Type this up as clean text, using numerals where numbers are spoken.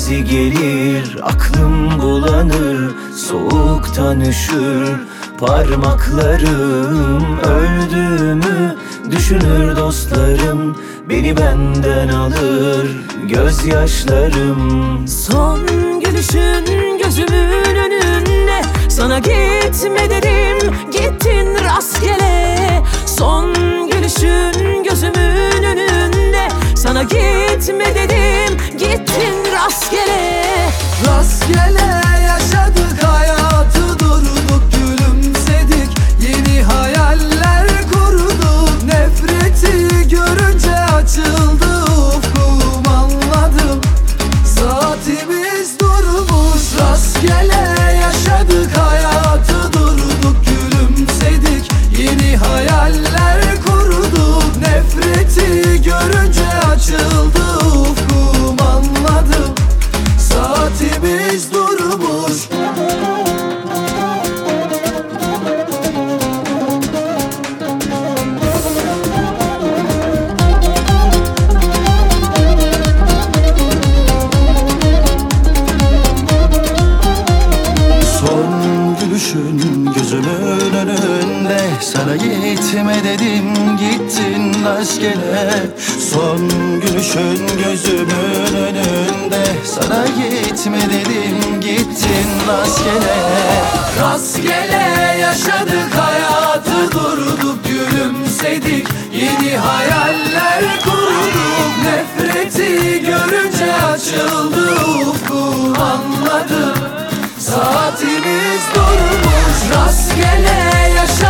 gezi gelir, aklım bulanır, soğuktan üşür parmaklarım. Öldüğümü düşünür dostlarım, beni benden alır gözyaşlarım. Son gülüşün gözümün önünde, sana gitme dedim, gittin rastgele. Son gülüşün gözümün önünde, sana gitme dedim, gittin rastgele. Rastgele yaşadık hayatı, durduk gülümsedik, yeni hayaller kurduk. Nefreti görünce açıldı ufkum, anladım saatimiz durmuş. Rastgele yaşadık hayatı, durduk gülümsedik, yeni hayaller kurduk. Nefreti görünce açıldı ufkum, anladım saatimiz durmuş. Son gülüşün gözümün önünde, sana gitme dedim, gittin rastgele. Son gülüşün gözümün önünde, sana gitme dedim, gittin rastgele. Rastgele yaşadık hayatı, durduk gülümsedik, yeni hayaller kurduk. Nefreti görünce açıldı ufkum, anladım saatimiz durmuş. Rastgele yaşadık